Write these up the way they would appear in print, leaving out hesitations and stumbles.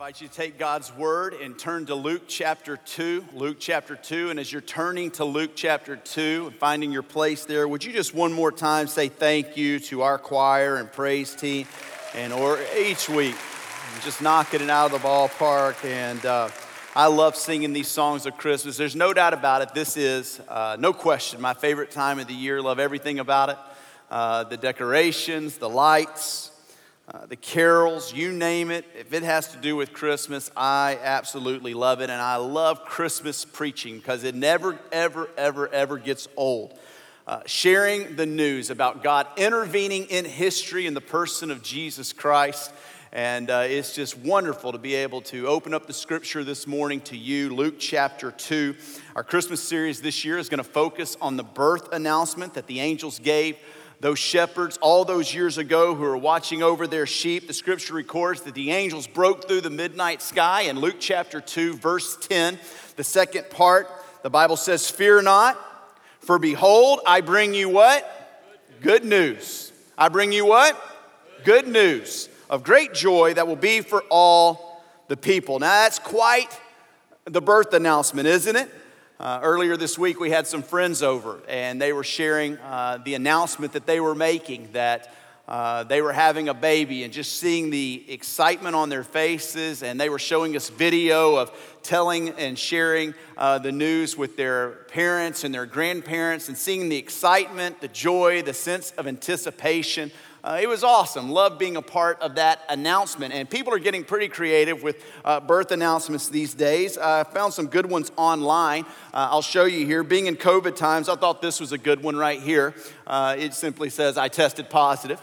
invite you to take God's word and turn to Luke chapter 2. Luke chapter 2. And as you're turning to Luke chapter 2 and finding your place there, would you just one more time say thank you to our choir and praise team or each week, just knocking it out of the ballpark. And I love singing these songs of Christmas. There's no doubt about it. This is, no question, my favorite time of the year. Love everything about it. The decorations, the lights, the carols, you name it. If it has to do with Christmas, I absolutely love it. And I love Christmas preaching because it never, ever gets old. Sharing the news about God intervening in history in the person of Jesus Christ. And it's just wonderful to be able to open up the scripture this morning to you, Luke chapter 2. Our Christmas series this year is going to focus on the birth announcement that the angels gave those shepherds all those years ago who were watching over their sheep. The scripture records that the angels broke through the midnight sky. In Luke chapter 2, verse 10, the second part, the Bible says, "Fear not, for behold, I bring you" what? Good news. I bring you what? Good news of great joy that will be for all the people. Now that's quite the birth announcement, isn't it? Earlier this week, we had some friends over, and they were sharing the announcement that they were making, that they were having a baby, and just seeing the excitement on their faces. And they were showing us video of telling and sharing the news with their parents and their grandparents, and seeing the excitement, the joy, the sense of anticipation. It was awesome. Loved being a part of that announcement. And people are getting pretty creative with birth announcements these days. I found some good ones online. I'll show you here. Being in COVID times, I thought this was a good one right here. It simply says, "I tested positive,"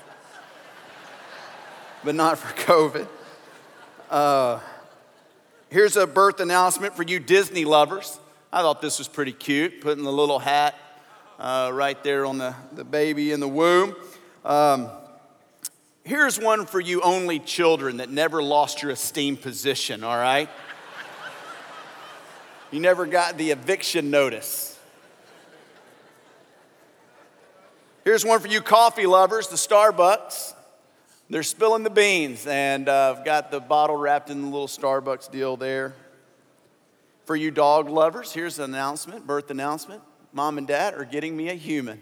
but not for COVID. Here's a birth announcement for you Disney lovers. I thought this was pretty cute, putting the little hat right there on the baby in the womb. Here's one for you only children that never lost your esteemed position, all right? You never got the eviction notice. Here's one for you coffee lovers, the Starbucks. They're spilling the beans, and I've got the bottle wrapped in the little Starbucks deal there. For you dog lovers, here's an announcement, birth announcement. Mom and Dad are getting me a human.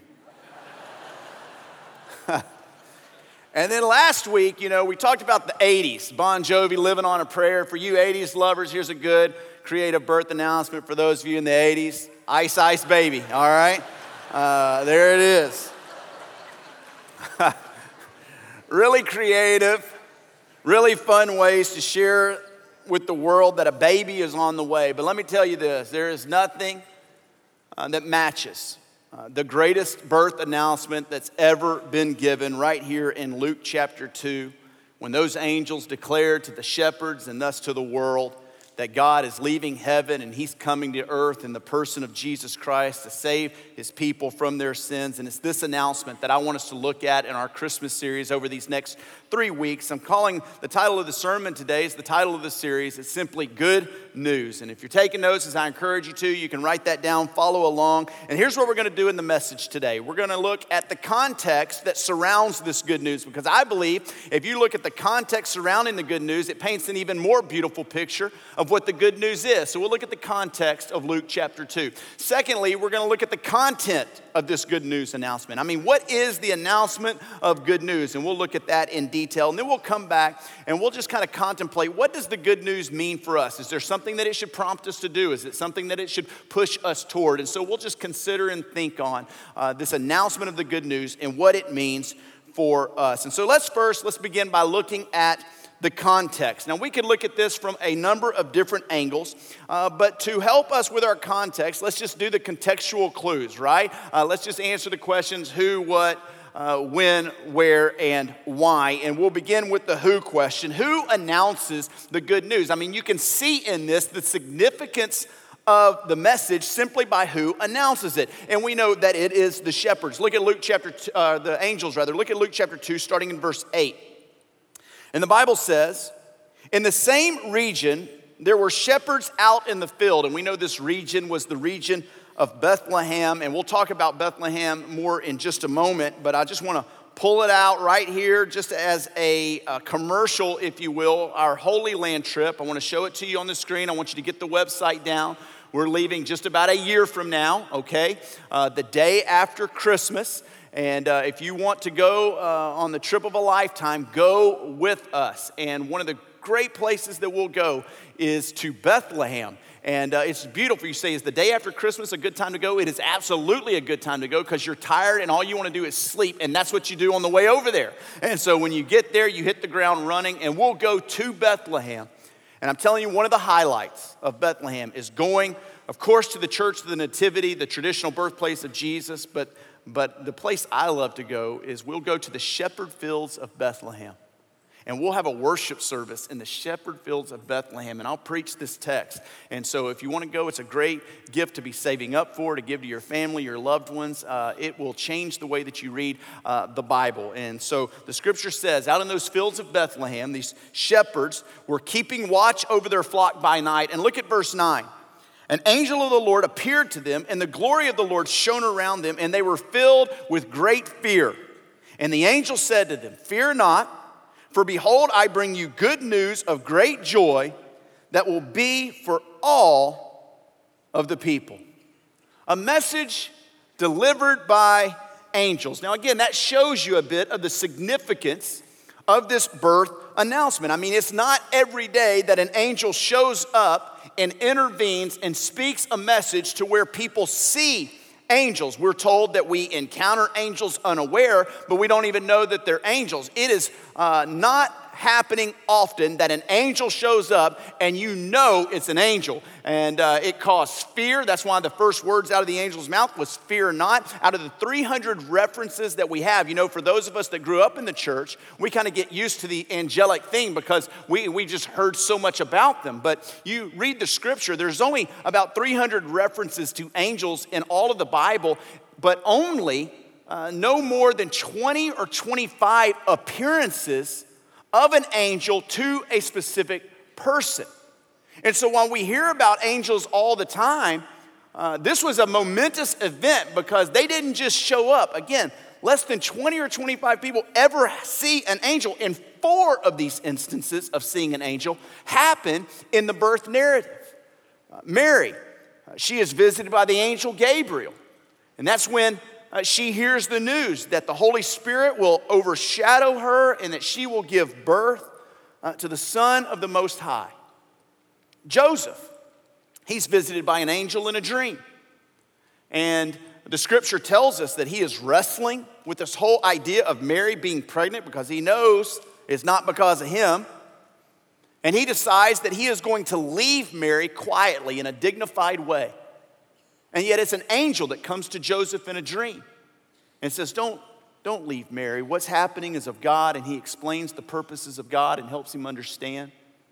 And then last week, we talked about the 80s. Bon Jovi, "Living on a Prayer." For you 80s lovers, here's a good creative birth announcement for those of you in the 80s. "Ice Ice Baby," all right? There it is. Really creative, really fun ways to share with the world that a baby is on the way. But let me tell you this, there is nothing that matches the greatest birth announcement that's ever been given right here in Luke chapter 2, when those angels declared to the shepherds and thus to the world that God is leaving heaven and he's coming to earth in the person of Jesus Christ to save his people from their sins. And it's this announcement that I want us to look at in our Christmas series over these next 3 weeks. I'm calling the title of the sermon today, is the title of the series. It's simply Good News. And if you're taking notes, as I encourage you to, you can write that down, follow along. And here's what we're going to do in the message today. We're going to look at the context that surrounds this good news, because I believe if you look at the context surrounding the good news, it paints an even more beautiful picture of what the good news is. So we'll look at the context of Luke chapter 2. Secondly, we're going to look at the content of this good news announcement. I mean, what is the announcement of good news? And we'll look at that in detail. And then we'll come back and we'll just kind of contemplate, what does the good news mean for us? Is there something that it should prompt us to do? Is it something that it should push us toward? And so we'll just consider and think on this announcement of the good news and what it means for us. And so let's begin by looking at the context. Now, we could look at this from a number of different angles, but to help us with our context, let's just do the contextual clues, right? Let's just answer the questions who, what, when, where, and why. And we'll begin with the who question. Who announces the good news? I mean, you can see in this the significance of the message simply by who announces it. And we know that it is the shepherds. Look at Luke chapter 2, the angels rather. Look at Luke chapter 2, starting in verse 8. And the Bible says, "In the same region, there were shepherds out in the field." And we know this region was the region of Bethlehem. And we'll talk about Bethlehem more in just a moment. But I just want to pull it out right here just as a commercial, if you will, our Holy Land trip. I want to show it to you on the screen. I want you to get the website down. We're leaving just about a year from now, okay? The day after Christmas. And if you want to go on the trip of a lifetime, go with us. And one of the great places that we'll go is to Bethlehem. And it's beautiful. You say, is the day after Christmas a good time to go? It is absolutely a good time to go because you're tired and all you want to do is sleep. And that's what you do on the way over there. And so when you get there, you hit the ground running. And we'll go to Bethlehem. And I'm telling you, one of the highlights of Bethlehem is going, of course, to the Church of the Nativity, the traditional birthplace of Jesus. But the place I love to go is we'll go to the shepherd fields of Bethlehem. And we'll have a worship service in the shepherd fields of Bethlehem, and I'll preach this text. And so if you want to go, it's a great gift to be saving up for, to give to your family, your loved ones. It will change the way that you read the Bible. And so the scripture says, out in those fields of Bethlehem, these shepherds were keeping watch over their flock by night. And look at verse 9. An angel of the Lord appeared to them, and the glory of the Lord shone around them, and they were filled with great fear. And the angel said to them, "Fear not. For behold, I bring you good news of great joy that will be for all of the people." A message delivered by angels. Now again, that shows you a bit of the significance of this birth announcement. I mean, it's not every day that an angel shows up and intervenes and speaks a message to where people see angels. We're told that we encounter angels unaware, but we don't even know that they're angels. It is not happening often that an angel shows up and you know it's an angel. And it caused fear. That's why the first words out of the angel's mouth was fear not. Out of the 300 references that we have, you know, for those of us that grew up in the church, we kind of get used to the angelic thing because we just heard so much about them. But you read the scripture, there's only about 300 references to angels in all of the Bible, but only no more than 20 or 25 appearances of an angel to a specific person. And so while we hear about angels all the time, this was a momentous event because they didn't just show up. Again, less than 20 or 25 people ever see an angel. And 4 of these instances of seeing an angel happen in the birth narrative. Mary, she is visited by the angel Gabriel. And that's when she hears the news that the Holy Spirit will overshadow her and that she will give birth to the Son of the Most High. Joseph, he's visited by an angel in a dream. And the scripture tells us that he is wrestling with this whole idea of Mary being pregnant because he knows it's not because of him. And he decides that he is going to leave Mary quietly in a dignified way. And yet it's an angel that comes to Joseph in a dream and says, don't leave Mary. What's happening is of God, and he explains the purposes of God and helps him understand.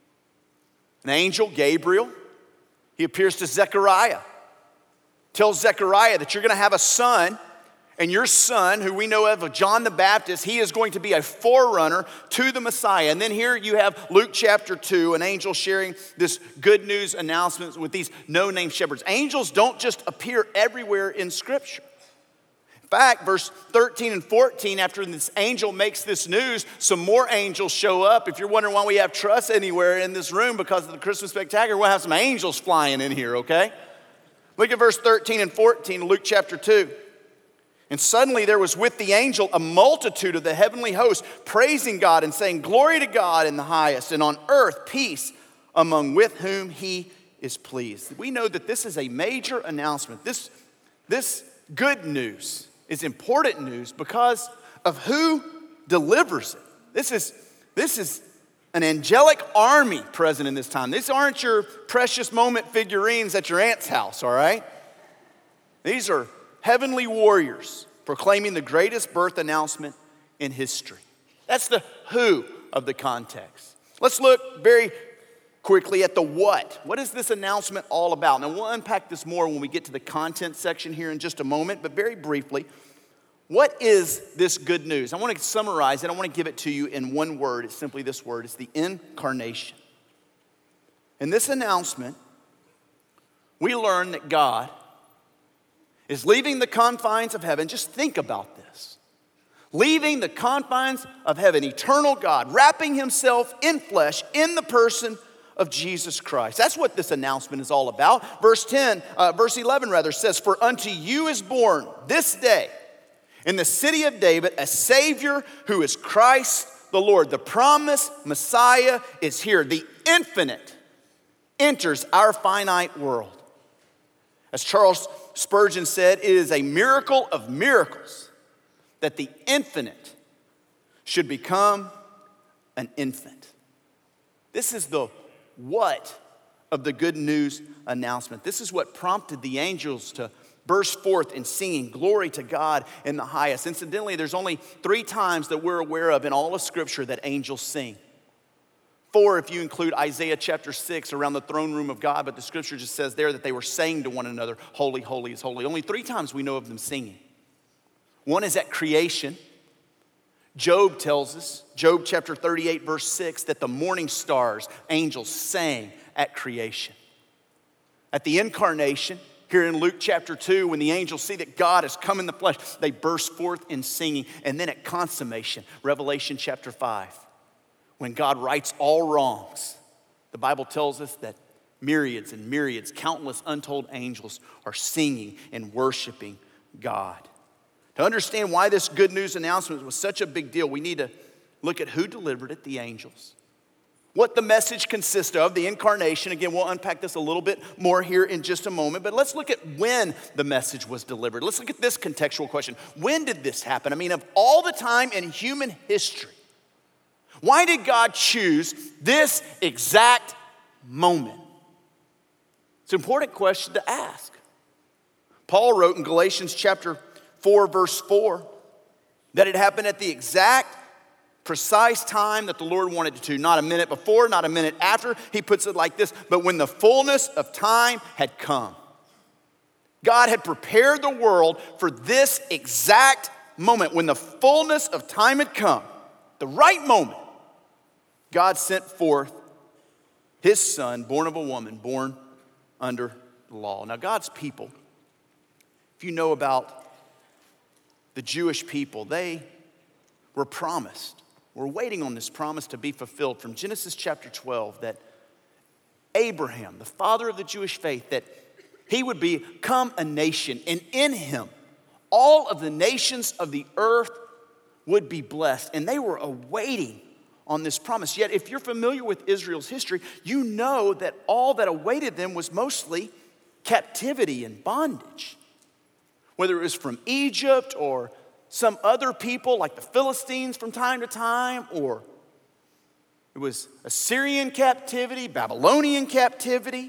An angel, Gabriel, he appears to Zechariah, tells Zechariah that you're going to have a son, and your son, who we know of John the Baptist, he is going to be a forerunner to the Messiah. And then here you have Luke chapter 2, an angel sharing this good news announcement with these no-name shepherds. Angels don't just appear everywhere in Scripture. In fact, verse 13 and 14, after this angel makes this news, some more angels show up. If you're wondering why we have truss anywhere in this room because of the Christmas Spectacular, we'll have some angels flying in here, okay? Look at verse 13 and 14, Luke chapter 2. And suddenly there was with the angel a multitude of the heavenly host, praising God and saying, "Glory to God in the highest, and on earth peace among with whom he is pleased." We know that this is a major announcement. This good news is important news because of who delivers it. This is an angelic army present in this time. These aren't your precious moment figurines at your aunt's house, all right? These are heavenly warriors proclaiming the greatest birth announcement in history. That's the who of the context. Let's look very quickly at the what. What is this announcement all about? Now, we'll unpack this more when we get to the content section here in just a moment, but very briefly, what is this good news? I want to summarize it. I want to give it to you in one word. It's simply this word. It's the incarnation. In this announcement, we learn that God is leaving the confines of heaven. Just think about this. leaving the confines of heaven, eternal God, wrapping himself in flesh in the person of Jesus Christ. That's what this announcement is all about. Verse 11 says, "For unto you is born this day in the city of David a Savior who is Christ the Lord." The promised Messiah is here. The infinite enters our finite world. As Charles Spurgeon said, it is a miracle of miracles that the infinite should become an infant. This is the what of the good news announcement. This is what prompted the angels to burst forth in singing glory to God in the highest. Incidentally, there's only 3 times that we're aware of in all of Scripture that angels sing. 4 if you include Isaiah chapter 6 around the throne room of God, but the Scripture just says there that they were saying to one another, "Holy, holy is holy." Only 3 times we know of them singing. One is at creation. Job tells us, Job chapter 38 verse 6, that the morning stars, angels, sang at creation. At the incarnation, here in Luke chapter 2, when the angels see that God has come in the flesh, they burst forth in singing. And then at consummation, Revelation chapter 5, when God rights all wrongs, the Bible tells us that myriads and myriads, countless untold angels are singing and worshiping God. To understand why this good news announcement was such a big deal, we need to look at who delivered it, the angels. What the message consists of, the incarnation. Again, we'll unpack this a little bit more here in just a moment, but let's look at when the message was delivered. Let's look at this contextual question. When did this happen? I mean, of all the time in human history, why did God choose this exact moment? It's an important question to ask. Paul wrote in Galatians chapter 4, verse 4, that it happened at the exact, precise time that the Lord wanted it to. Not a minute before, not a minute after. He puts it like this: but when the fullness of time had come. God had prepared the world for this exact moment. When the fullness of time had come, the right moment, God sent forth his son, born of a woman, born under the law. Now, God's people, if you know about the Jewish people, they were promised. We're waiting on this promise to be fulfilled from Genesis chapter 12, that Abraham, the father of the Jewish faith, that he would become a nation, and in him all of the nations of the earth would be blessed. And they were awaiting on this promise. Yet if you're familiar with Israel's history, you know that all that awaited them was mostly captivity and bondage. Whether it was from Egypt or some other people like the Philistines from time to time, or it was Assyrian captivity, Babylonian captivity.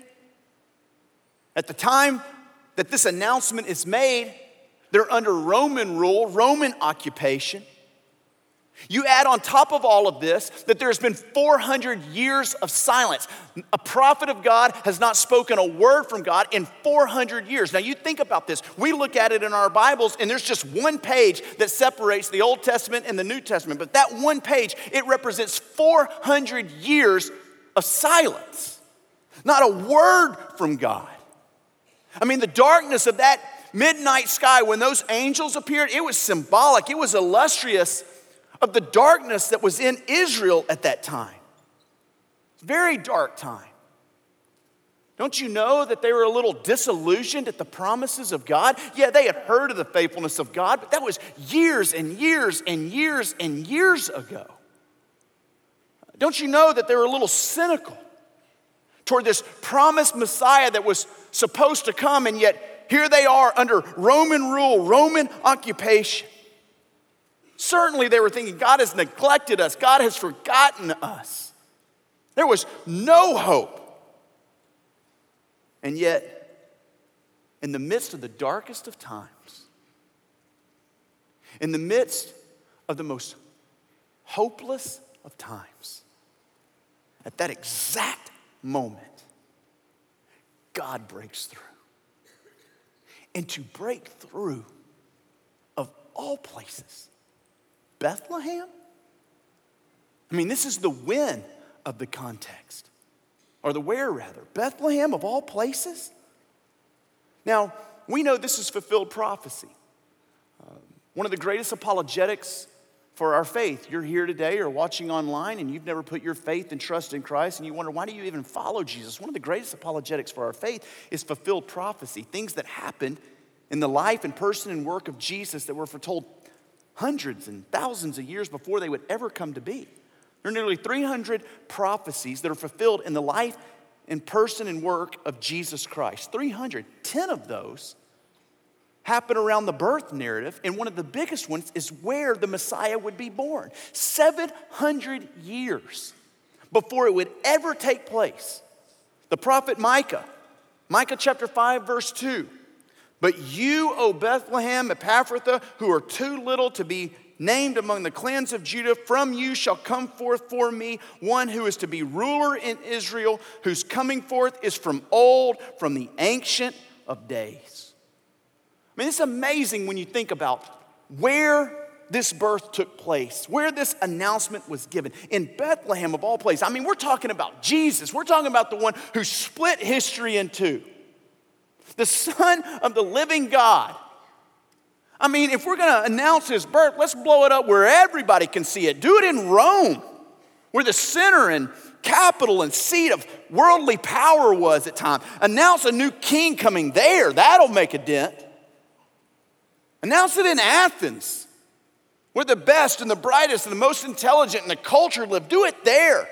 At the time that this announcement is made, they're under Roman rule, Roman occupation. You add on top of all of this that there's been 400 years of silence. A prophet of God has not spoken a word from God in 400 years. Now you think about this. We look at it in our Bibles and there's just one page that separates the Old Testament and the New Testament. But that one page, it represents 400 years of silence. Not a word from God. I mean, the darkness of that midnight sky when those angels appeared, it was symbolic. It was illustrious of the darkness that was in Israel at that time. Very dark time. Don't you know that they were a little disillusioned at the promises of God? Yeah, they had heard of the faithfulness of God, but that was years and years and years and years ago. Don't you know that they were a little cynical toward this promised Messiah that was supposed to come, and yet here they are under Roman rule, Roman occupation. Certainly they were thinking, God has neglected us. God has forgotten us. There was no hope. And yet, in the midst of the darkest of times, in the midst of the most hopeless of times, at that exact moment, God breaks through. And to break through, of all places, Bethlehem? I mean, this is the when of the context, or the where rather. Bethlehem of all places? Now, we know this is fulfilled prophecy. One of the greatest apologetics for our faith. You're here today or watching online and you've never put your faith and trust in Christ and you wonder, why do you even follow Jesus? One of the greatest apologetics for our faith is fulfilled prophecy, things that happened in the life and person and work of Jesus that were foretold hundreds and thousands of years before they would ever come to be. There are nearly 300 prophecies that are fulfilled in the life and person and work of Jesus Christ. 300. 10 of those happen around the birth narrative, and one of the biggest ones is where the Messiah would be born. 700 years before it would ever take place. The prophet Micah chapter 5, verse 2. But you, O Bethlehem Ephrathah, who are too little to be named among the clans of Judah, from you shall come forth for me one who is to be ruler in Israel, whose coming forth is from old, from the ancient of days. I mean, it's amazing when you think about where this birth took place, where this announcement was given. In Bethlehem, of all places. I mean, we're talking about Jesus. We're talking about the one who split history in two. The Son of the living God. I mean, if we're going to announce his birth, let's blow it up where everybody can see it. Do it in Rome, where the center and capital and seat of worldly power was at time. Announce a new king coming there. That'll make a dent. Announce it in Athens, where the best and the brightest and the most intelligent and the cultured live. Do it there.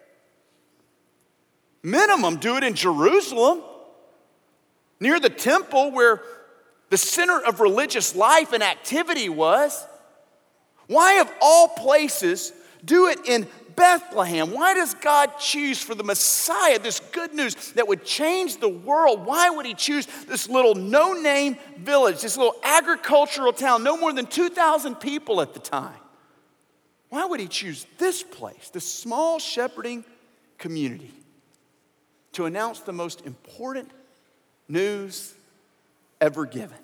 Minimum, do it in Jerusalem, near the temple where the center of religious life and activity was. Why, of all places, do it in Bethlehem? Why does God choose for the Messiah this good news that would change the world? Why would he choose this little no-name village, this little agricultural town, no more than 2,000 people at the time? Why would he choose this place, this small shepherding community, to announce the most important news ever given?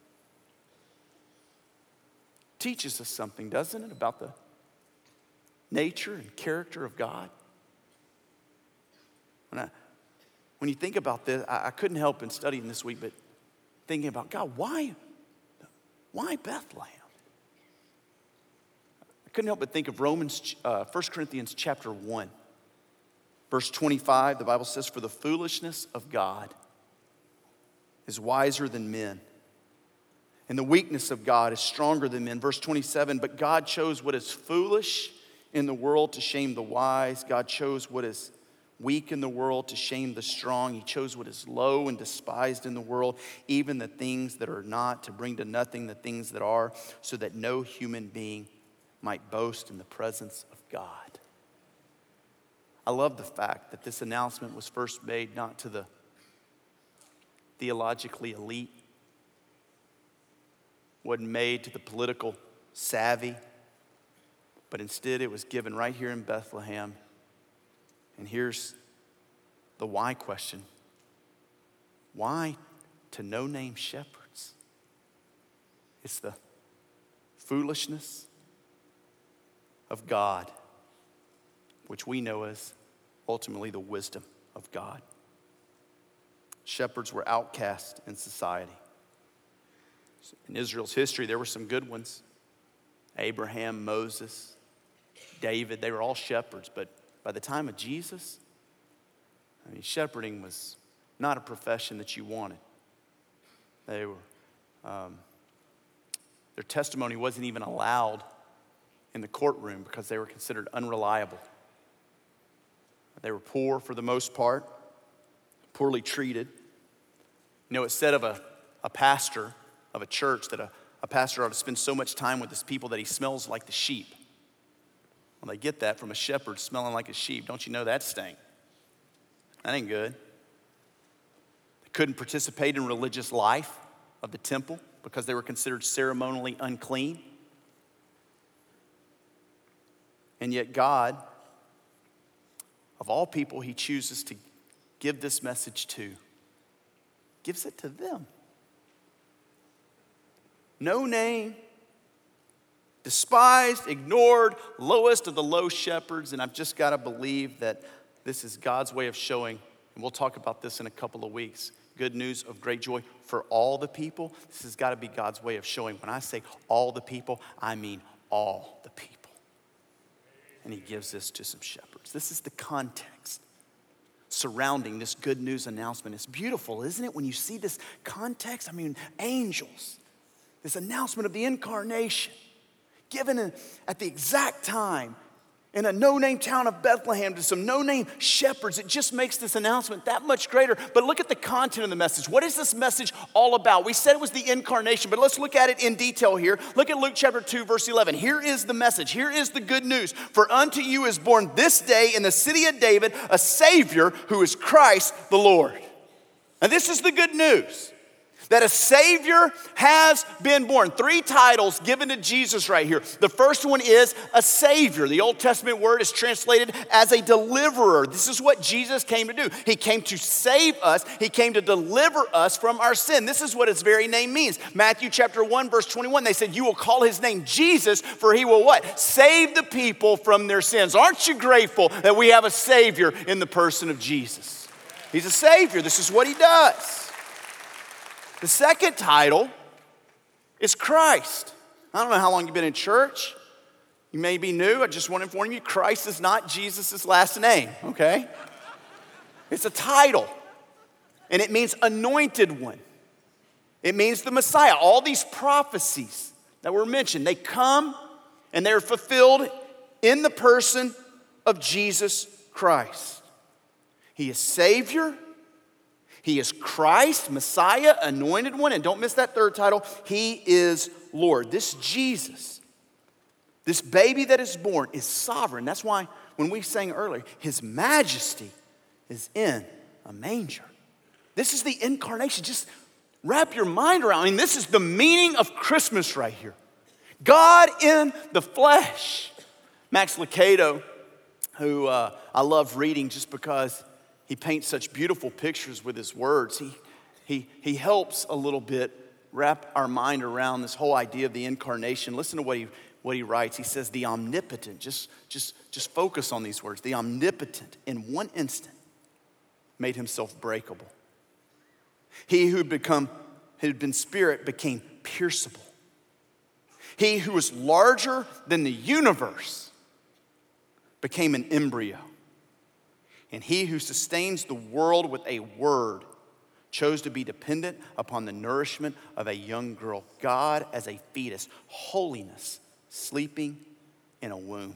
Teaches us something, doesn't it, about the nature and character of God? When you think about this, I couldn't help in studying this week, but thinking about, God, why Bethlehem? I couldn't help but think of 1 Corinthians chapter 1, verse 25. The Bible says, for the foolishness of God is wiser than men, and the weakness of God is stronger than men. Verse 27, but God chose what is foolish in the world to shame the wise. God chose what is weak in the world to shame the strong. He chose what is low and despised in the world, even the things that are not, to bring to nothing the things that are, so that no human being might boast in the presence of God. I love the fact that this announcement was first made not to the theologically elite, wasn't made to the political savvy, but instead it was given right here in Bethlehem. And here's the why question. Why to no-name shepherds? It's the foolishness of God, which we know as ultimately the wisdom of God. Shepherds were outcast in society. In Israel's history, there were some good ones. Abraham, Moses, David, they were all shepherds. But by the time of Jesus, shepherding was not a profession that you wanted. They were, their testimony wasn't even allowed in the courtroom because they were considered unreliable. They were poor for the most part, poorly treated. You know, it's said of a pastor of a church that a pastor ought to spend so much time with his people that he smells like the sheep. Well, they get that from a shepherd smelling like a sheep. Don't you know that stink? That ain't good. They couldn't participate in religious life of the temple because they were considered ceremonially unclean. And yet God, of all people he chooses to give this message to, gives it to them. No name, despised, ignored, lowest of the low shepherds. And I've just got to believe that this is God's way of showing, and we'll talk about this in a couple of weeks, good news of great joy for all the people. This has got to be God's way of showing. When I say all the people, I mean all the people. And he gives this to some shepherds. This is the context surrounding this good news announcement. It's beautiful, isn't it? When you see this context, I mean, angels, this announcement of the incarnation given at the exact time in a no-name town of Bethlehem to some no-name shepherds. It just makes this announcement that much greater. But look at the content of the message. What is this message all about? We said it was the incarnation, but let's look at it in detail here. Look at Luke chapter 2, verse 11. Here is the message. Here is the good news. For unto you is born this day in the city of David a Savior who is Christ the Lord. And this is the good news. That a Savior has been born. 3 titles given to Jesus right here. The first one is a Savior. The Old Testament word is translated as a deliverer. This is what Jesus came to do. He came to save us. He came to deliver us from our sin. This is what his very name means. Matthew chapter 1, verse 21, they said, you will call his name Jesus, for he will what? Save the people from their sins. Aren't you grateful that we have a Savior in the person of Jesus? He's a Savior. This is what he does. The second title is Christ. I don't know how long you've been in church. You may be new. I just want to inform you, Christ is not Jesus' last name, okay? It's a title, and it means anointed one. It means the Messiah. All these prophecies that were mentioned, they come and they're fulfilled in the person of Jesus Christ. He is Savior. He is Christ, Messiah, anointed one. And don't miss that third title. He is Lord. This Jesus, this baby that is born is sovereign. That's why when we sang earlier, his majesty is in a manger. This is the incarnation. Just wrap your mind around. I mean, this is the meaning of Christmas right here. God in the flesh. Max Lucado, who I love reading just because he paints such beautiful pictures with his words. He helps a little bit wrap our mind around this whole idea of the incarnation. Listen to what he writes. He says, the omnipotent, just focus on these words. The omnipotent, in one instant, made himself breakable. He who had been spirit became pierceable. He who was larger than the universe became an embryo. And he who sustains the world with a word chose to be dependent upon the nourishment of a young girl. God as a fetus, holiness, sleeping in a womb.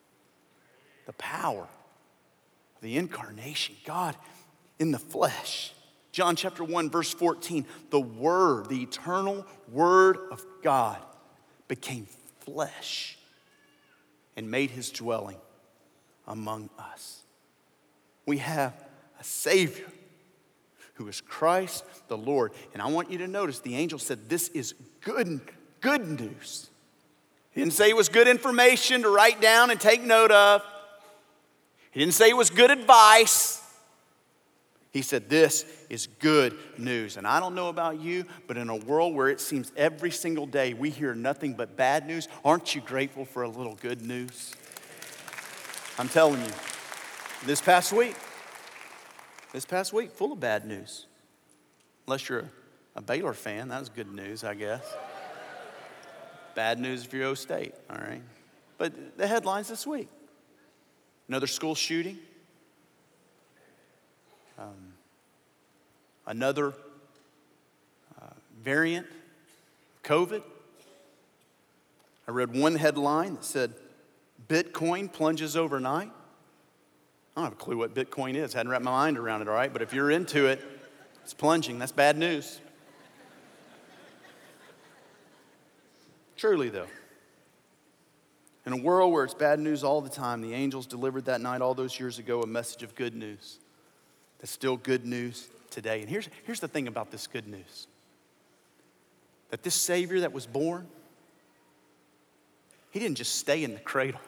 The power of the incarnation, God in the flesh. John chapter 1, verse 14, the Word, the eternal Word of God became flesh and made his dwelling among us. We have a Savior who is Christ the Lord. And I want you to notice the angel said this is good news. He didn't say it was good information to write down and take note of. He didn't say it was good advice. He said this is good news. And I don't know about you, but in a world where it seems every single day we hear nothing but bad news, aren't you grateful for a little good news? I'm telling you. This past week, full of bad news. Unless you're a Baylor fan, that was good news, I guess. Bad news if you're O State, all right? But the headlines this week. Another school shooting. Another variant, COVID. I read one headline that said, Bitcoin plunges overnight. I don't have a clue what Bitcoin is. Hadn't wrapped my mind around it, all right? But if you're into it, it's plunging. That's bad news. Truly, though, in a world where it's bad news all the time, the angels delivered that night all those years ago a message of good news. That's still good news today. And here's the thing about this good news. That this Savior that was born, he didn't just stay in the cradle.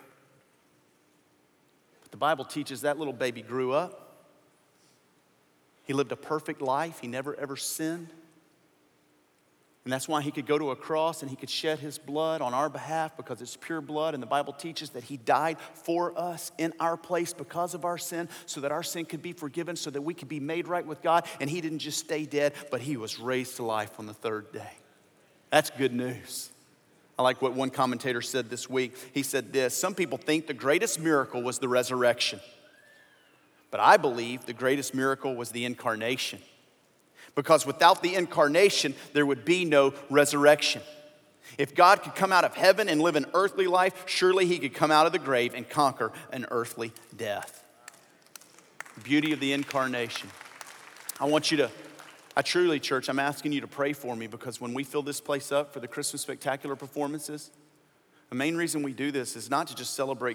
The Bible teaches that little baby grew up. He lived a perfect life. He never ever sinned. And that's why he could go to a cross and he could shed his blood on our behalf because it's pure blood. And the Bible teaches that he died for us in our place because of our sin so that our sin could be forgiven, so that we could be made right with God. And he didn't just stay dead, but he was raised to life on the third day. That's good news. I like what one commentator said this week. He said this: some people think the greatest miracle was the resurrection, but I believe the greatest miracle was the incarnation. Because without the incarnation, there would be no resurrection. If God could come out of heaven and live an earthly life, surely he could come out of the grave and conquer an earthly death. The beauty of the incarnation. I truly, church, I'm asking you to pray for me, because when we fill this place up for the Christmas Spectacular performances, the main reason we do this is not to just celebrate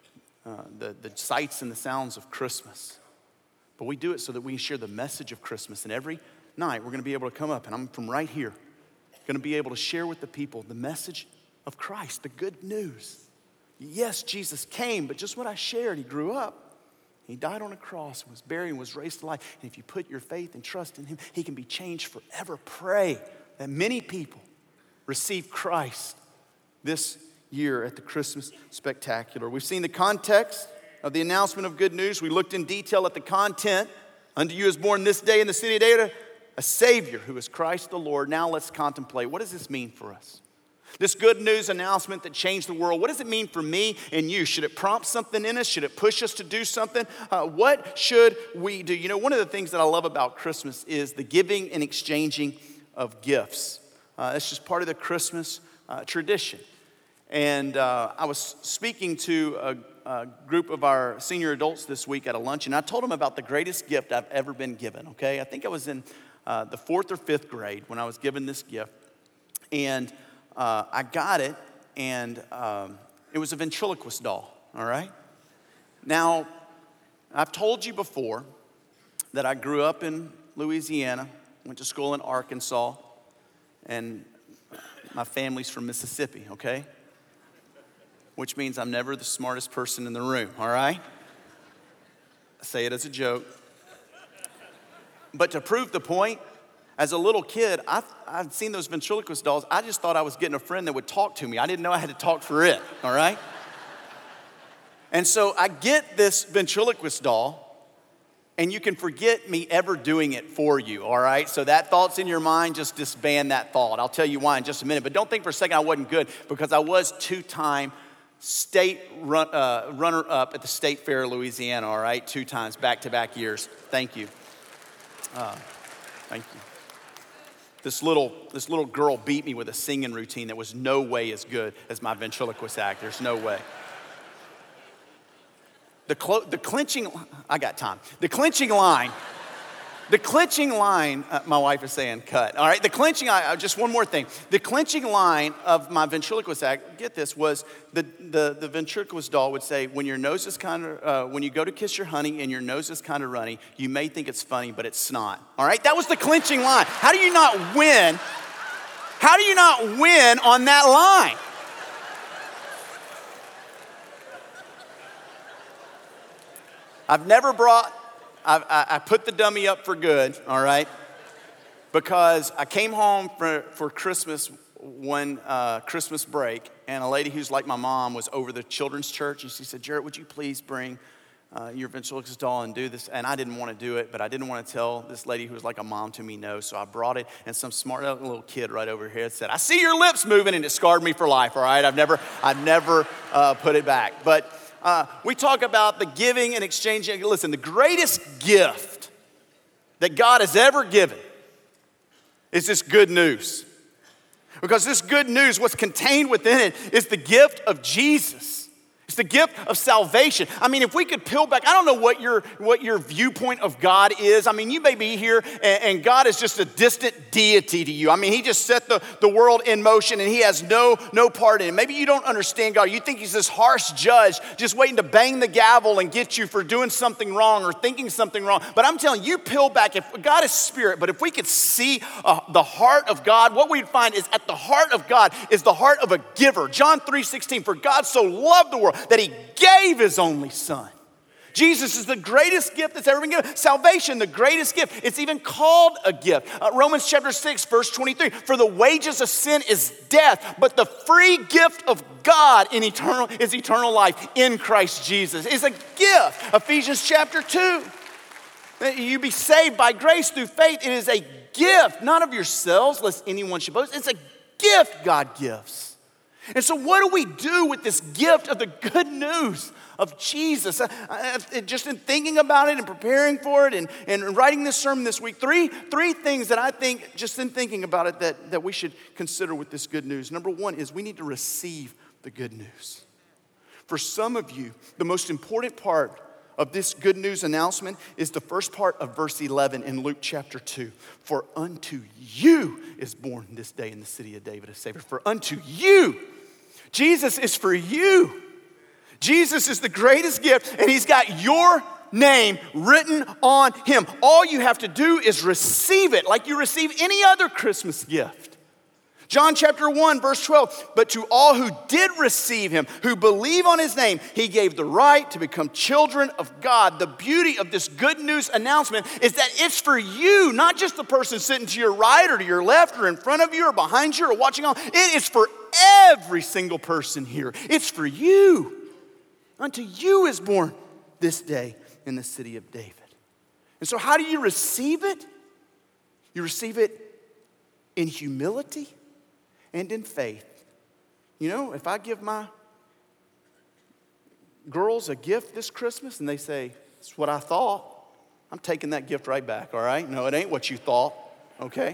the sights and the sounds of Christmas, but we do it so that we share the message of Christmas. And every night we're going to be able to come up, and I'm from right here, going to be able to share with the people the message of Christ, the good news. Yes, Jesus came, but just what I shared, he grew up. He died on a cross, was buried, and was raised to life. And if you put your faith and trust in him, he can be changed forever. Pray that many people receive Christ this year at the Christmas Spectacular. We've seen the context of the announcement of good news. We looked in detail at the content. Unto you is born this day in the city of David a Savior who is Christ the Lord. Now let's contemplate, what does this mean for us? This good news announcement that changed the world, what does it mean for me and you? Should it prompt something in us? Should it push us to do something? What should we do? You know, one of the things that I love about Christmas is the giving and exchanging of gifts. It's just part of the Christmas tradition. And I was speaking to a group of our senior adults this week at a lunch, and I told them about the greatest gift I've ever been given, okay? I think I was in the 4th or 5th grade when I was given this gift. And I got it, and it was a ventriloquist doll, all right? Now, I've told you before that I grew up in Louisiana, went to school in Arkansas, and my family's from Mississippi, okay? Which means I'm never the smartest person in the room, all right? I say it as a joke. But to prove the point, as a little kid, I'd seen those ventriloquist dolls. I just thought I was getting a friend that would talk to me. I didn't know I had to talk for it, all right? And so I get this ventriloquist doll, and you can forget me ever doing it for you, all right? So that thought's in your mind, just disband that thought. I'll tell you why in just a minute. But don't think for a second I wasn't good, because I was 2-time state runner-up at the State Fair of Louisiana, all right? 2 times, back-to-back years. Thank you. Thank you. This little girl beat me with a singing routine that was no way as good as my ventriloquist act. There's no way. The clinching, I got time. The clinching line, my wife is saying cut. All right, just one more thing. The clinching line of my ventriloquist act, get this, was the ventriloquist doll would say, when your nose is when you go to kiss your honey and your nose is kind of runny, you may think it's funny, but it's not. All right, that was the clinching line. How do you not win? How do you not win on that line? I put the dummy up for good, all right? Because I came home for Christmas, Christmas break, and a lady who's like my mom was over the children's church, and she said, Jarrett, would you please bring your ventriloquist doll and do this? And I didn't want to do it, but I didn't want to tell this lady who was like a mom to me no, so I brought it, and some smart little kid right over here said, I see your lips moving, and it scarred me for life, all right? I've never put it back. But we talk about the giving and exchanging. Listen, the greatest gift that God has ever given is this good news. Because this good news, what's contained within it, is the gift of Jesus. It's the gift of salvation. I mean, if we could peel back, I don't know what your viewpoint of God is. I mean, you may be here and God is just a distant deity to you. I mean, he just set the world in motion and he has no part in it. Maybe you don't understand God. You think he's this harsh judge just waiting to bang the gavel and get you for doing something wrong or thinking something wrong. But I'm telling you, peel back. If God is spirit, but if we could see the heart of God, what we'd find is at the heart of God is the heart of a giver. John 3:16, for God so loved the world that he gave his only son. Jesus is the greatest gift that's ever been given. Salvation, the greatest gift. It's even called a gift. Romans chapter 6, verse 23. For the wages of sin is death, but the free gift of God is eternal life in Christ Jesus. It's a gift. Ephesians chapter 2. You be saved by grace through faith. It is a gift, not of yourselves, lest anyone should boast. It's a gift God gives. And so what do we do with this gift of the good news of Jesus? Just in thinking about it and preparing for it and writing this sermon this week, three things that I think, just in thinking about it, that we should consider with this good news. Number one is we need to receive the good news. For some of you, the most important part of this good news announcement is the first part of verse 11 in Luke chapter 2. For unto you is born this day in the city of David a Savior. For unto you. Jesus is for you. Jesus is the greatest gift, and he's got your name written on him. All you have to do is receive it like you receive any other Christmas gift. John chapter 1, verse 12, but to all who did receive him, who believe on his name, he gave the right to become children of God. The beauty of this good news announcement is that it's for you, not just the person sitting to your right or to your left or in front of you or behind you or watching on. It is for every single person here. It's for you. Unto you is born this day in the city of David. And so how do you receive it? You receive it in humility and in faith. You know, if I give my girls a gift this Christmas and they say, it's what I thought, I'm taking that gift right back, all right? No, it ain't what you thought, okay?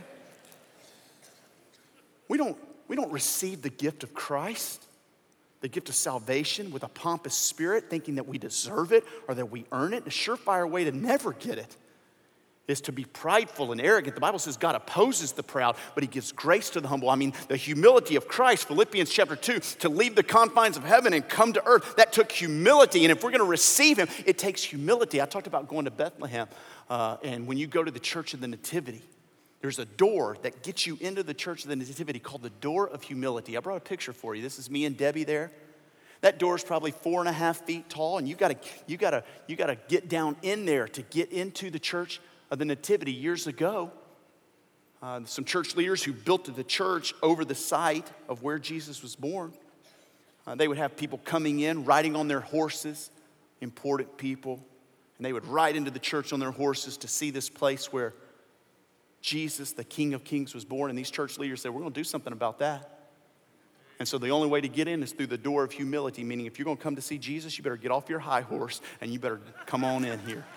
We don't receive the gift of Christ, the gift of salvation, with a pompous spirit, thinking that we deserve it or that we earn it. A surefire way to never get it is to be prideful and arrogant. The Bible says God opposes the proud, but he gives grace to the humble. I mean, the humility of Christ, Philippians chapter 2, to leave the confines of heaven and come to earth, that took humility. And if we're going to receive him, it takes humility. I talked about going to Bethlehem, and when you go to the Church of the Nativity, there's a door that gets you into the Church of the Nativity called the Door of Humility. I brought a picture for you. This is me and Debbie there. That door is probably 4.5 feet tall, and you gotta get down in there to get into the Church of the Nativity. Years ago, some church leaders who built the church over the site of where Jesus was born, they would have people coming in, riding on their horses, important people, and they would ride into the church on their horses to see this place where Jesus, the King of Kings, was born. And these church leaders said, we're going to do something about that. And so the only way to get in is through the door of humility, meaning if you're going to come to see Jesus, you better get off your high horse and you better come on in here.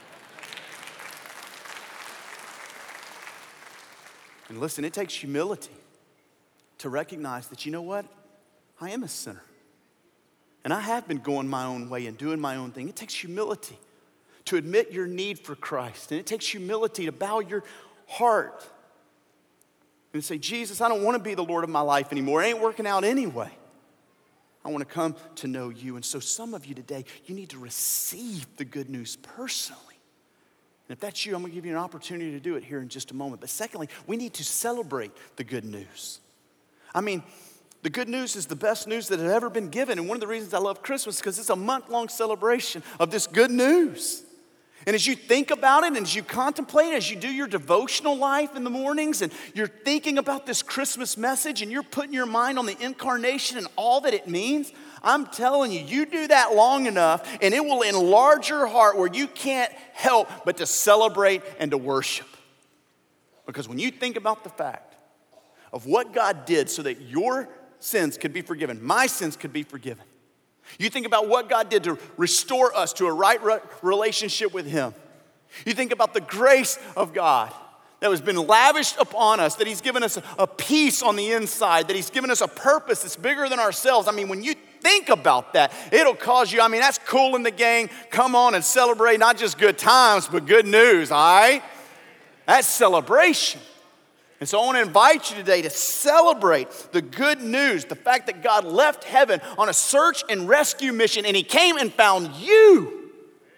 And listen, it takes humility to recognize that, you know what? I am a sinner. And I have been going my own way and doing my own thing. It takes humility to admit your need for Christ. And it takes humility to bow your heart and say, Jesus, I don't want to be the Lord of my life anymore. It ain't working out anyway. I want to come to know you. And so some of you today, you need to receive the good news personally. And if that's you, I'm going to give you an opportunity to do it here in just a moment. But secondly, we need to celebrate the good news. I mean, the good news is the best news that has ever been given. And one of the reasons I love Christmas is because it's a month-long celebration of this good news. And as you think about it and as you contemplate, as you do your devotional life in the mornings and you're thinking about this Christmas message and you're putting your mind on the incarnation and all that it means, I'm telling you, you do that long enough and it will enlarge your heart where you can't help but to celebrate and to worship. Because when you think about the fact of what God did so that your sins could be forgiven, my sins could be forgiven, you think about what God did to restore us to a right relationship with him. You think about the grace of God that has been lavished upon us, that he's given us a peace on the inside, that he's given us a purpose that's bigger than ourselves. I mean, when you think about that, it'll cause you, that's cool in the gang. Come on and celebrate not just good times, but good news, all right? That's celebration. And so I want to invite you today to celebrate the good news, the fact that God left heaven on a search and rescue mission and he came and found you.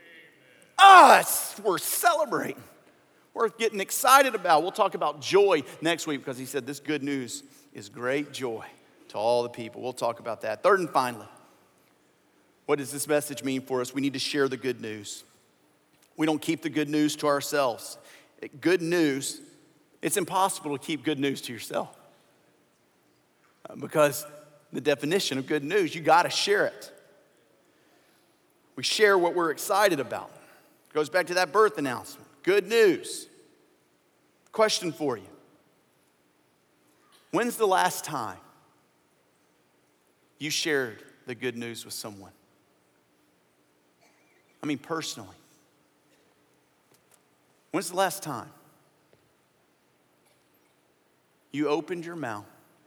It's worth celebrating, worth getting excited about. We'll talk about joy next week because he said this good news is great joy to all the people. We'll talk about that. Third and finally, what does this message mean for us? We need to share the good news. We don't keep the good news to ourselves. Good news, it's impossible to keep good news to yourself because the definition of good news, you got to share it. We share what we're excited about. It goes back to that birth announcement. Good news. Question for you. When's the last time you shared the good news with someone? I mean, personally. When's the last time you opened your mouth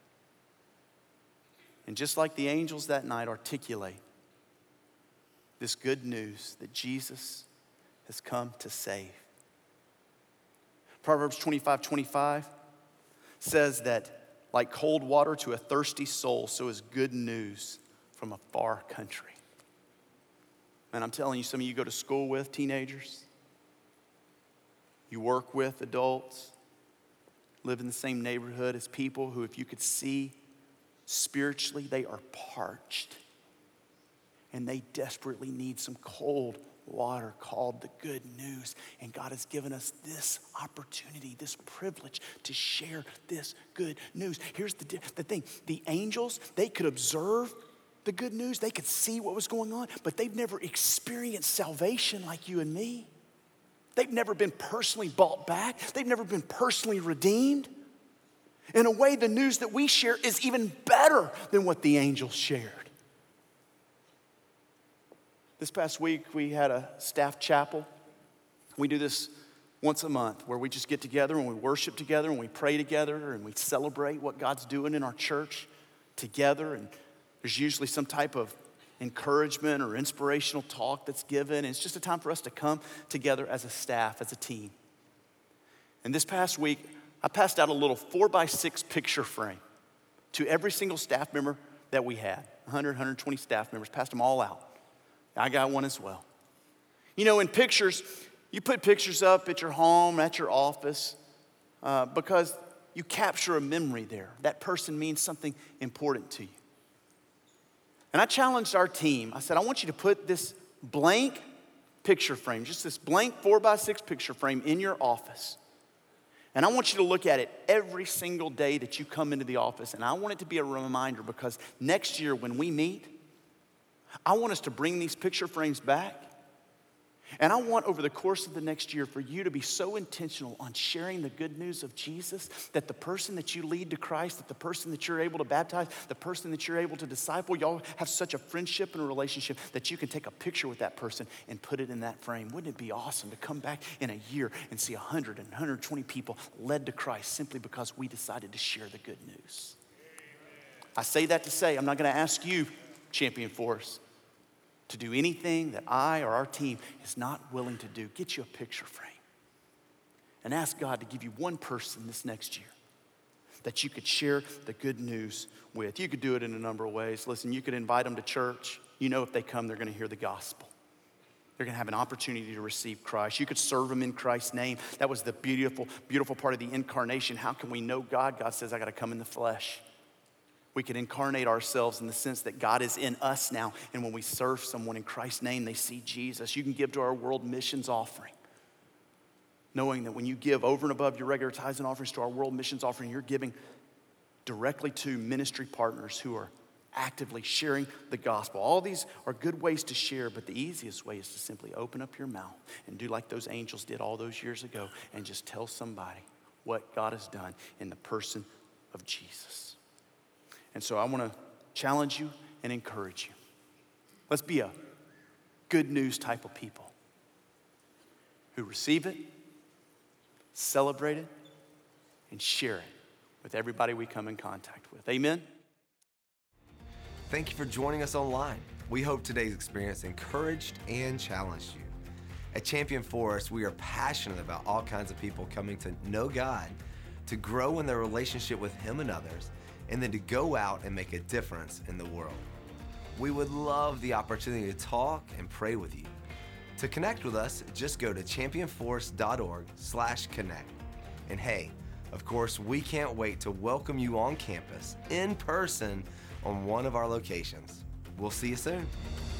and just like the angels that night articulate this good news that Jesus has come to save? Proverbs 25:25 says that like cold water to a thirsty soul, so is good news from a far country. And I'm telling you, some of you go to school with teenagers, you work with adults, live in the same neighborhood as people who, if you could see spiritually, they are parched. And they desperately need some cold water called the good news. And God has given us this opportunity, this privilege to share this good news. Here's the thing. The angels, they could observe the good news. They could see what was going on, but they've never experienced salvation like you and me. They've never been personally bought back. They've never been personally redeemed. In a way, the news that we share is even better than what the angels shared. This past week, we had a staff chapel. We do this once a month where we just get together and we worship together and we pray together and we celebrate what God's doing in our church together. And there's usually some type of encouragement or inspirational talk that's given. And it's just a time for us to come together as a staff, as a team. And this past week, I passed out a little 4x6 picture frame to every single staff member that we had. 120 staff members, passed them all out. I got one as well. You know, in pictures, you put pictures up at your home, at your office, because you capture a memory there. That person means something important to you. And I challenged our team. I said, I want you to put this blank picture frame, just this blank 4x6 picture frame in your office. And I want you to look at it every single day that you come into the office. And I want it to be a reminder, because next year when we meet, I want us to bring these picture frames back. And I want over the course of the next year for you to be so intentional on sharing the good news of Jesus that the person that you lead to Christ, that the person that you're able to baptize, the person that you're able to disciple, y'all have such a friendship and a relationship that you can take a picture with that person and put it in that frame. Wouldn't it be awesome to come back in a year and see 100 and 120 people led to Christ simply because we decided to share the good news? I say that to say, I'm not going to ask you, Champion Force, to do anything that I or our team is not willing to do. Get you a picture frame and ask God to give you one person this next year that you could share the good news with. You could do it in a number of ways. Listen, you could invite them to church. You know, if they come, they're going to hear the gospel. They're going to have an opportunity to receive Christ. You could serve them in Christ's name. That was the beautiful, beautiful part of the incarnation. How can we know God? God says, I got to come in the flesh. We can incarnate ourselves in the sense that God is in us now. And when we serve someone in Christ's name, they see Jesus. You can give to our world missions offering, knowing that when you give over and above your regular tithes and offerings to our world missions offering, you're giving directly to ministry partners who are actively sharing the gospel. All these are good ways to share, but the easiest way is to simply open up your mouth and do like those angels did all those years ago and just tell somebody what God has done in the person of Jesus. And so I want to challenge you and encourage you. Let's be a good news type of people who receive it, celebrate it, and share it with everybody we come in contact with. Amen? Thank you for joining us online. We hope today's experience encouraged and challenged you. At Champion Forest, we are passionate about all kinds of people coming to know God, to grow in their relationship with Him and others, and then to go out and make a difference in the world. We would love the opportunity to talk and pray with you. To connect with us, just go to championforce.org/connect. And hey, of course, we can't wait to welcome you on campus in person on one of our locations. We'll see you soon.